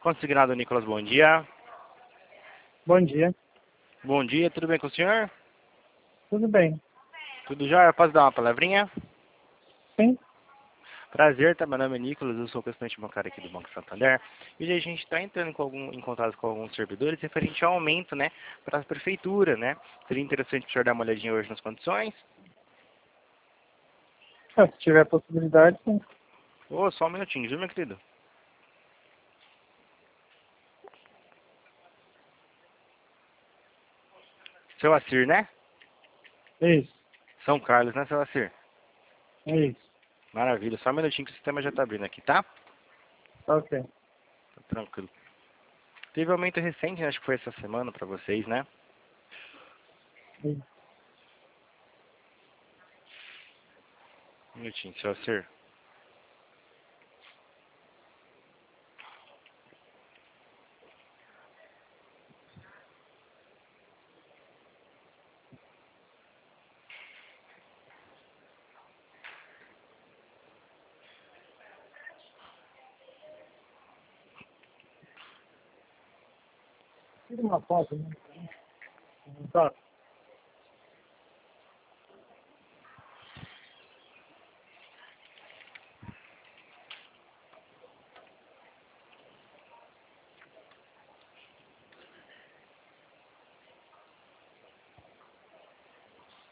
Consignado Nicolas, bom dia. Bom dia. Bom dia, tudo bem com o senhor? Tudo bem? Tudo já? Posso dar uma palavrinha? Sim? Prazer, tá? Meu nome é Nicolas, eu sou o representante bancário aqui do Banco Santander. E a gente está entrando em contato com alguns servidores referente ao aumento, né, para a prefeitura, né? Seria interessante o senhor dar uma olhadinha hoje nas condições. Se tiver possibilidade, sim. Ô, só um minutinho, viu, meu querido? Seu Assir, né? Isso, São Carlos, né, seu Assir? isso. Maravilha, só um minutinho que o sistema já está abrindo aqui, tá? Ok. Tá tranquilo. Teve aumento recente, né? Acho que foi essa semana para vocês, né? Isso. Um minutinho, seu Assir. Tira uma foto, né? Tá.